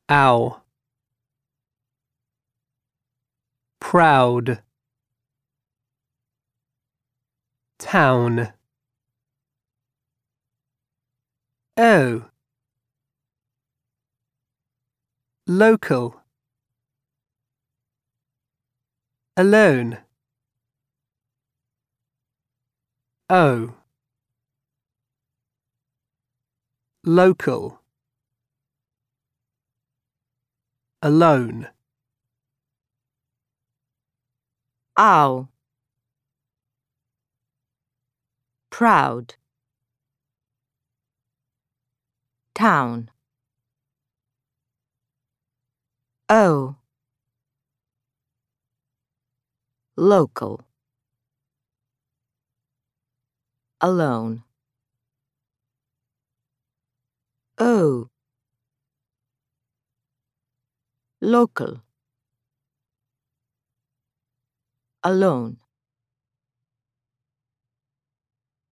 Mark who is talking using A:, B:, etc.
A: ow, proud, town. O, local, alone. O, local, alone.
B: Ow, proud, town. O, local, alone. O, local, alone.